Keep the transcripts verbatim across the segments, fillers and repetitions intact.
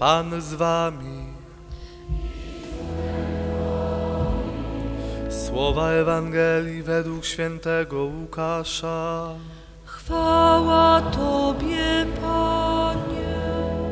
Pan z wami. Słowa Ewangelii według świętego Łukasza. Chwała Tobie, Panie.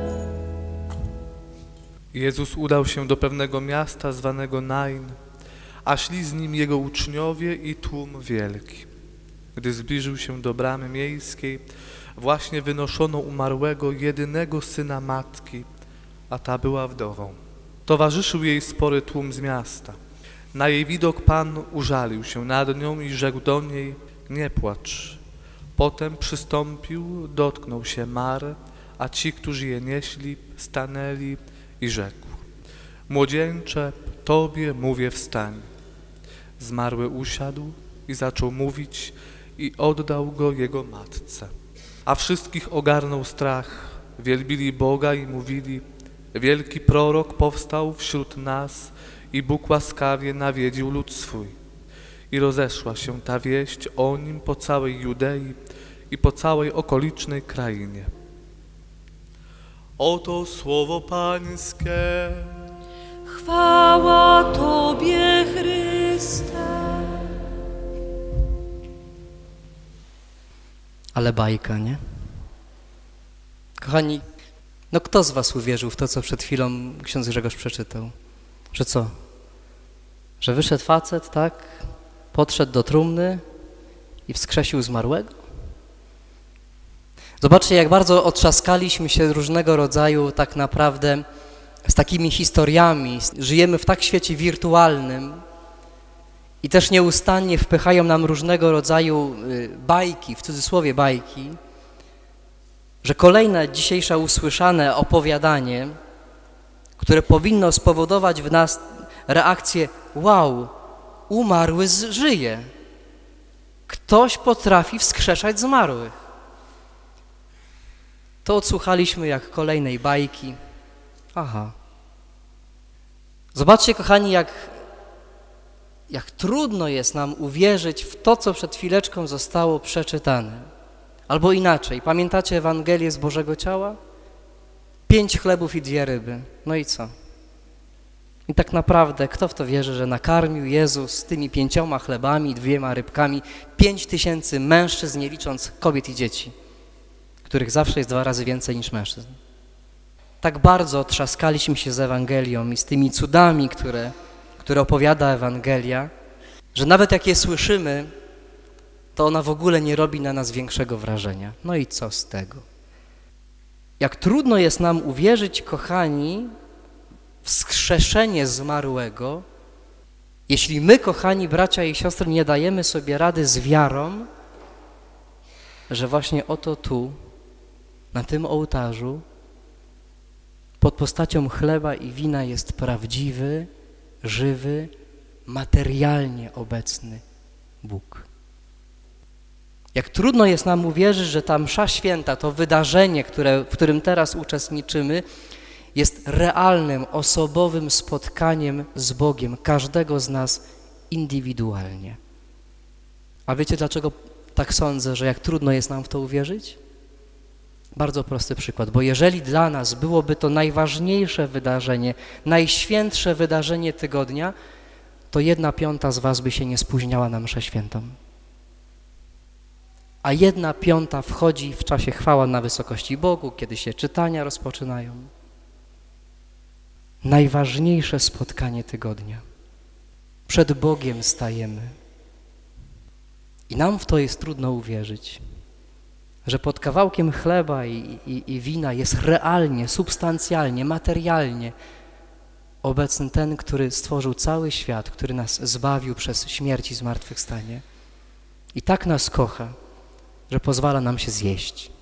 Jezus udał się do pewnego miasta zwanego Nain, a szli z nim jego uczniowie i tłum wielki. Gdy zbliżył się do bramy miejskiej, właśnie wynoszono umarłego jedynego syna matki, a ta była wdową. Towarzyszył jej spory tłum z miasta. Na jej widok Pan użalił się nad nią i rzekł do niej: nie płacz. Potem przystąpił, dotknął się Mar, a ci, którzy je nieśli, stanęli i rzekł: młodzieńcze, Tobie mówię, wstań. Zmarły usiadł i zaczął mówić i oddał go jego matce. A wszystkich ogarnął strach, wielbili Boga i mówili: wielki prorok powstał wśród nas i Bóg łaskawie nawiedził lud swój. I rozeszła się ta wieść o nim po całej Judei i po całej okolicznej krainie. Oto słowo Pańskie. Chwała Tobie, Chryste. Ale bajka, nie? Kochani, no kto z was uwierzył w to, co przed chwilą ksiądz Grzegorz przeczytał? Że co? Że wyszedł facet, tak? Podszedł do trumny i wskrzesił zmarłego? Zobaczcie, jak bardzo otrzaskaliśmy się różnego rodzaju tak naprawdę z takimi historiami. Żyjemy w tak świecie wirtualnym i też nieustannie wpychają nam różnego rodzaju bajki, w cudzysłowie bajki, że kolejne dzisiejsze usłyszane opowiadanie, które powinno spowodować w nas reakcję: wow, umarły żyje. Ktoś potrafi wskrzeszać zmarłych. To odsłuchaliśmy jak kolejnej bajki. Aha. Zobaczcie, kochani, jak, jak trudno jest nam uwierzyć w to, co przed chwileczką zostało przeczytane. Albo inaczej, pamiętacie Ewangelię z Bożego Ciała? Pięć chlebów i dwie ryby. No i co? I tak naprawdę, kto w to wierzy, że nakarmił Jezus tymi pięcioma chlebami, dwiema rybkami pięć tysięcy mężczyzn, nie licząc kobiet i dzieci, których zawsze jest dwa razy więcej niż mężczyzn. Tak bardzo trzaskaliśmy się z Ewangelią i z tymi cudami, które, które opowiada Ewangelia, że nawet jak je słyszymy, to ona w ogóle nie robi na nas większego wrażenia. No i co z tego? Jak trudno jest nam uwierzyć, kochani, w wskrzeszenie zmarłego, jeśli my, kochani bracia i siostry, nie dajemy sobie rady z wiarą, że właśnie oto tu, na tym ołtarzu, pod postacią chleba i wina jest prawdziwy, żywy, materialnie obecny Bóg. Jak trudno jest nam uwierzyć, że ta msza święta, to wydarzenie, które, w którym teraz uczestniczymy, jest realnym, osobowym spotkaniem z Bogiem, każdego z nas indywidualnie. A wiecie, dlaczego tak sądzę, że jak trudno jest nam w to uwierzyć? Bardzo prosty przykład, bo jeżeli dla nas byłoby to najważniejsze wydarzenie, najświętsze wydarzenie tygodnia, to jedna piąta z was by się nie spóźniała na mszę świętą. A jedna piąta wchodzi w czasie chwała na wysokości Bogu, kiedy się czytania rozpoczynają. Najważniejsze spotkanie tygodnia. Przed Bogiem stajemy. I nam w to jest trudno uwierzyć, że pod kawałkiem chleba i, i, i wina jest realnie, substancjalnie, materialnie obecny ten, który stworzył cały świat, który nas zbawił przez śmierć i zmartwychwstanie. I tak nas kocha, że pozwala nam się zjeść.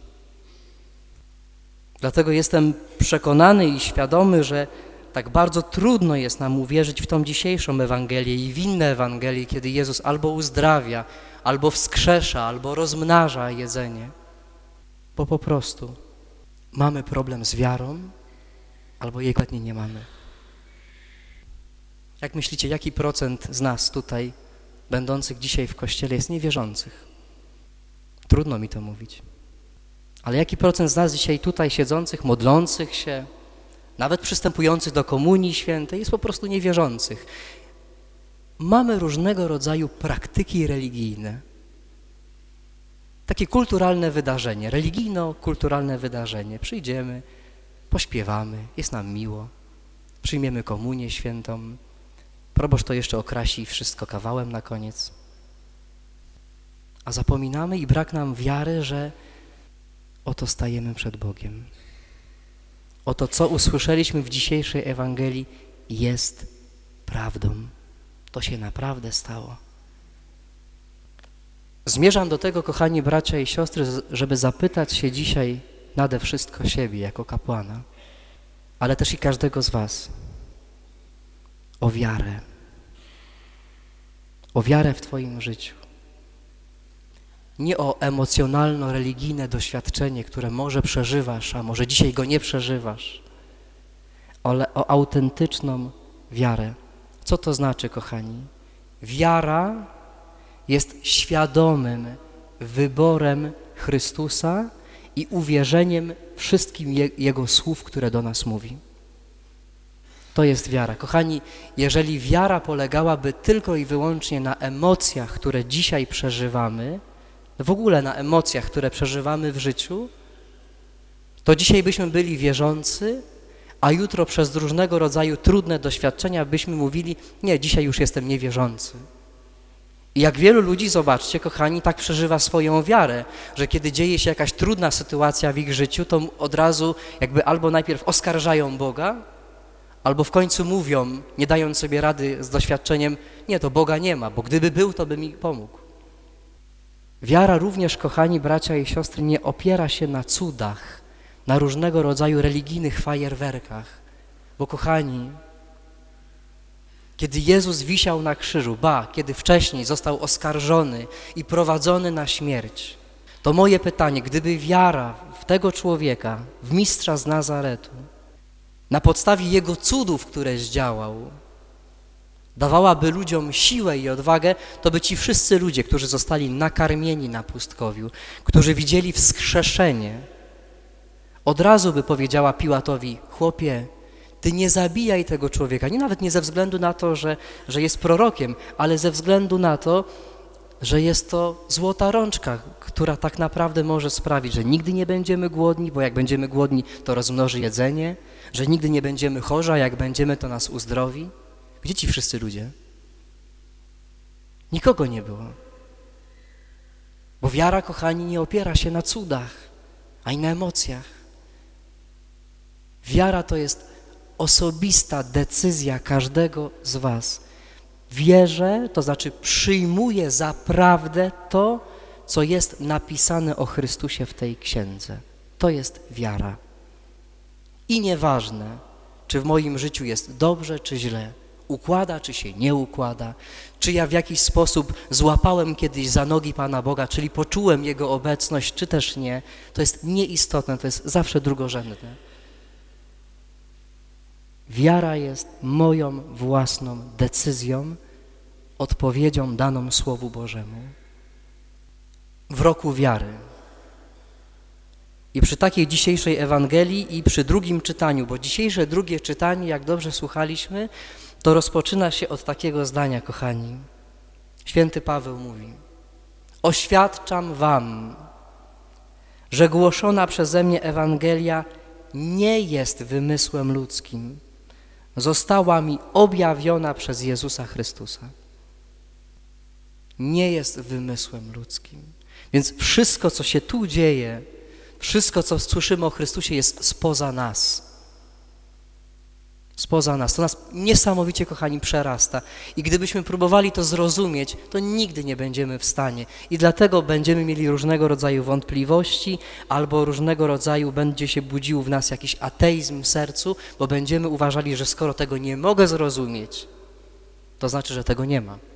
Dlatego jestem przekonany i świadomy, że tak bardzo trudno jest nam uwierzyć w tą dzisiejszą Ewangelię i w inne Ewangelie, kiedy Jezus albo uzdrawia, albo wskrzesza, albo rozmnaża jedzenie. Bo po prostu mamy problem z wiarą, albo jej kompletnie nie mamy. Jak myślicie, jaki procent z nas tutaj, będących dzisiaj w Kościele, jest niewierzących? Trudno mi to mówić. Ale jaki procent z nas dzisiaj tutaj siedzących, modlących się, nawet przystępujących do komunii świętej, jest po prostu niewierzących. Mamy różnego rodzaju praktyki religijne. Takie kulturalne wydarzenie, religijno-kulturalne wydarzenie. Przyjdziemy, pośpiewamy, jest nam miło, przyjmiemy komunię świętą. Proboszcz to jeszcze okrasi wszystko kawałem na koniec. A zapominamy i brak nam wiary, że oto stajemy przed Bogiem. Oto, co usłyszeliśmy w dzisiejszej Ewangelii, jest prawdą. To się naprawdę stało. Zmierzam do tego, kochani bracia i siostry, żeby zapytać się dzisiaj nade wszystko siebie jako kapłana, ale też i każdego z was o wiarę. O wiarę w twoim życiu. Nie o emocjonalno-religijne doświadczenie, które może przeżywasz, a może dzisiaj go nie przeżywasz, ale o autentyczną wiarę. Co to znaczy, kochani? Wiara jest świadomym wyborem Chrystusa i uwierzeniem wszystkim Je- Jego słów, które do nas mówi. To jest wiara. Kochani, jeżeli wiara polegałaby tylko i wyłącznie na emocjach, które dzisiaj przeżywamy, w ogóle na emocjach, które przeżywamy w życiu, to dzisiaj byśmy byli wierzący, a jutro przez różnego rodzaju trudne doświadczenia byśmy mówili, nie, dzisiaj już jestem niewierzący. I jak wielu ludzi, zobaczcie, kochani, tak przeżywa swoją wiarę, że kiedy dzieje się jakaś trudna sytuacja w ich życiu, to od razu jakby albo najpierw oskarżają Boga, albo w końcu mówią, nie dając sobie rady z doświadczeniem, nie, to Boga nie ma, bo gdyby był, to by mi pomógł. Wiara również, kochani bracia i siostry, nie opiera się na cudach, na różnego rodzaju religijnych fajerwerkach, bo kochani, kiedy Jezus wisiał na krzyżu, ba, kiedy wcześniej został oskarżony i prowadzony na śmierć, to moje pytanie, gdyby wiara w tego człowieka, w mistrza z Nazaretu, na podstawie jego cudów, które zdziałał, dawałaby ludziom siłę i odwagę, to by ci wszyscy ludzie, którzy zostali nakarmieni na pustkowiu, którzy widzieli wskrzeszenie, od razu by powiedziała Piłatowi, chłopie, ty nie zabijaj tego człowieka, nie nawet nie ze względu na to, że, że jest prorokiem, ale ze względu na to, że jest to złota rączka, która tak naprawdę może sprawić, że nigdy nie będziemy głodni, bo jak będziemy głodni, to rozmnoży jedzenie, że nigdy nie będziemy chorzy, a jak będziemy, to nas uzdrowi. Gdzie ci wszyscy ludzie? Nikogo nie było. Bo wiara, kochani, nie opiera się na cudach, ani na emocjach. Wiara to jest osobista decyzja każdego z was. Wierzę, to znaczy przyjmuję za prawdę to, co jest napisane o Chrystusie w tej księdze. To jest wiara. I nieważne, czy w moim życiu jest dobrze, czy źle, układa, czy się nie układa, czy ja w jakiś sposób złapałem kiedyś za nogi Pana Boga, czyli poczułem Jego obecność, czy też nie, to jest nieistotne, to jest zawsze drugorzędne. Wiara jest moją własną decyzją, odpowiedzią daną Słowu Bożemu. W roku wiary. I przy takiej dzisiejszej Ewangelii i przy drugim czytaniu, bo dzisiejsze drugie czytanie, jak dobrze słuchaliśmy, to rozpoczyna się od takiego zdania, kochani. Święty Paweł mówi, oświadczam wam, że głoszona przeze mnie Ewangelia nie jest wymysłem ludzkim. Została mi objawiona przez Jezusa Chrystusa. Nie jest wymysłem ludzkim. Więc wszystko, co się tu dzieje, wszystko, co słyszymy o Chrystusie, jest spoza nas. Spoza nas. To nas niesamowicie, kochani, przerasta. I gdybyśmy próbowali to zrozumieć, to nigdy nie będziemy w stanie. I dlatego będziemy mieli różnego rodzaju wątpliwości, albo różnego rodzaju będzie się budził w nas jakiś ateizm w sercu, bo będziemy uważali, że skoro tego nie mogę zrozumieć, to znaczy, że tego nie ma.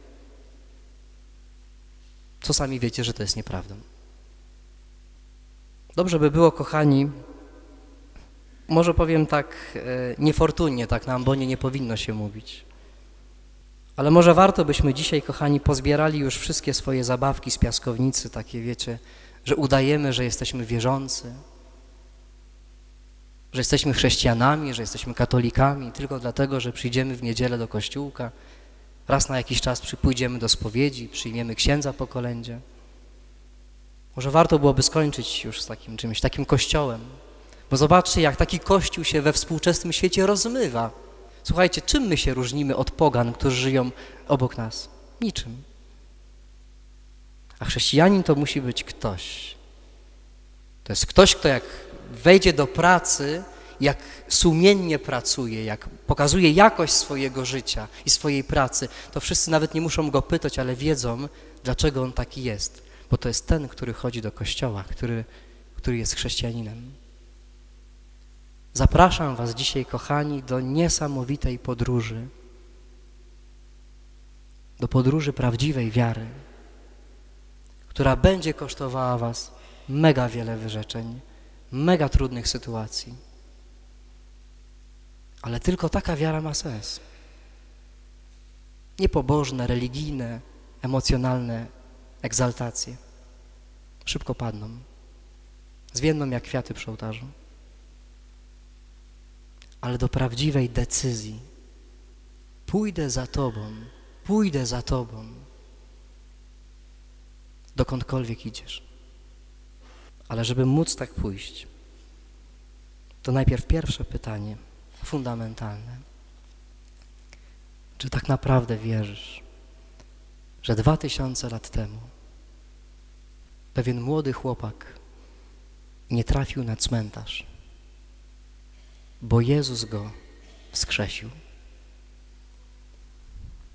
Co sami wiecie, że to jest nieprawdą. Dobrze by było, kochani, może powiem tak e, niefortunnie, tak na ambonie nie powinno się mówić, ale może warto byśmy dzisiaj, kochani, pozbierali już wszystkie swoje zabawki z piaskownicy, takie wiecie, że udajemy, że jesteśmy wierzący. że jesteśmy chrześcijanami, że jesteśmy katolikami tylko dlatego, że przyjdziemy w niedzielę do kościółka, raz na jakiś czas pójdziemy do spowiedzi, przyjmiemy księdza po kolędzie. Może warto byłoby skończyć już z takim czymś, takim kościołem, bo zobaczcie, jak taki kościół się we współczesnym świecie rozmywa. Słuchajcie, czym my się różnimy od pogan, którzy żyją obok nas? Niczym. A chrześcijanin to musi być ktoś. To jest ktoś, kto jak wejdzie do pracy, jak sumiennie pracuje, jak pokazuje jakość swojego życia i swojej pracy, to wszyscy nawet nie muszą go pytać, ale wiedzą, dlaczego on taki jest. Bo to jest ten, który chodzi do kościoła, który, który jest chrześcijaninem. Zapraszam was dzisiaj, kochani, do niesamowitej podróży. Do podróży prawdziwej wiary, która będzie kosztowała was mega wiele wyrzeczeń, mega trudnych sytuacji. Ale tylko taka wiara ma sens. Nie pobożne, religijne, emocjonalne egzaltacje. Szybko padną. Zwiędną jak kwiaty przy ołtarzu. Ale do prawdziwej decyzji. Pójdę za Tobą, pójdę za Tobą. Dokądkolwiek idziesz. Ale żeby móc tak pójść, to najpierw pierwsze pytanie, fundamentalne. Czy tak naprawdę wierzysz, że dwa tysiące lat temu pewien młody chłopak nie trafił na cmentarz, bo Jezus go wskrzesił?